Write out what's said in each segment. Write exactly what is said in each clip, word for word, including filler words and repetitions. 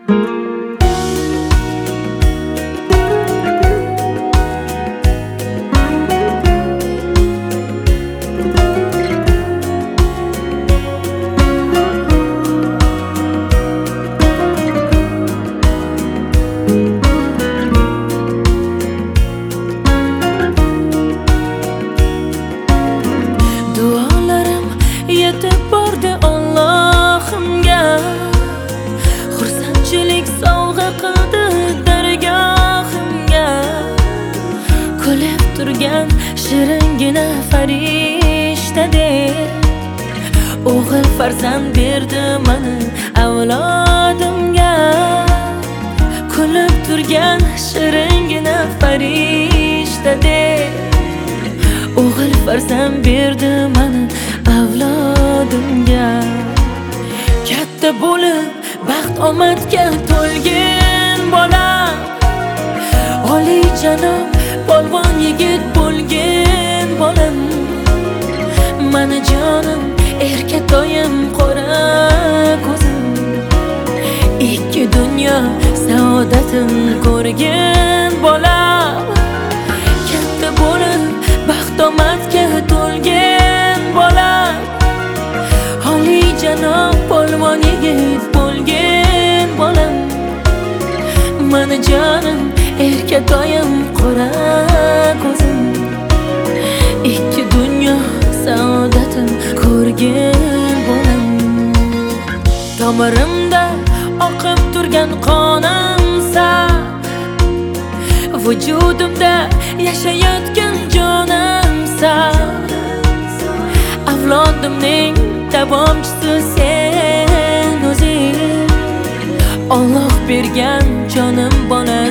Duolarim yetib bordi Allohimga, xursandchilik sovg'a qildi dargohimga. Kulib turgan shiringina farishtadek o'g'il farzand berdi mana avlodimga. Kulib turgan shiringina farishtadek o'g'il farzand berdi mana avlodimga. Katta bo'lib baxt omadga to'lgan bola, oliy janob polvon yigit bo'lgan bolam. Mana jonim, erkatoyim, qora ko'zim, ikki dunyo saodatin ko'rgan bola. Katta bo'lib baxt omadga to'lgan bola, oliy janob polvon yigit bo'lgan bolam. Mana jonim, erkatoyim, qora ko'zim, ikki dunyo saodatin ko'rgan bolam. Tomirimda oqib turgan qonimsan, vujudimda yashayotgan jonimsan. Avlodimning davomchisi sen o'zing, Alloh bergan jonim bola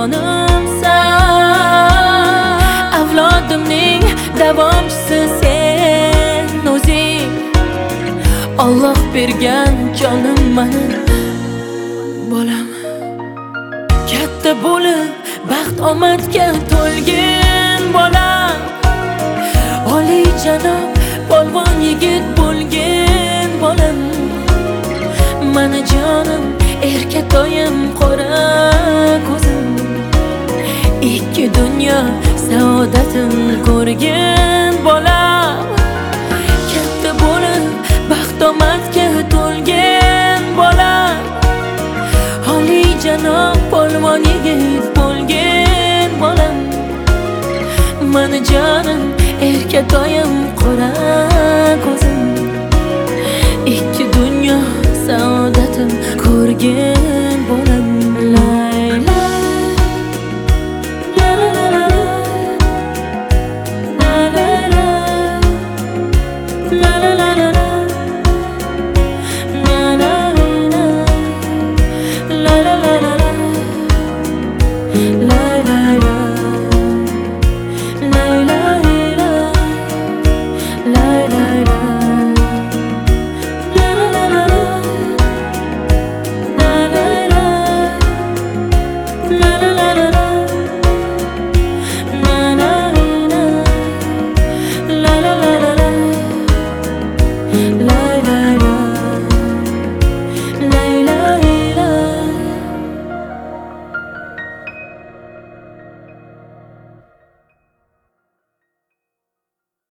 jonimsan. Avlodimning davomchisi sen o'zing, Alloh bergan jonim mana bolam. Katta bo'lib baxt omadga to'lgan bola, oliy janob polvon yigit bo'lgan bolam. Mana jonim, erkatoyim, qora ko'zim, ikki dunyo saodatin ko'rgan bola. Katta bo'lib baxt omadga to'lgan bola, oliy janob polvon yigit bo'lgan bolam. Mana jonim, erkatoyim, qora ko'zim, ikki dunyo saodatin ko'rgan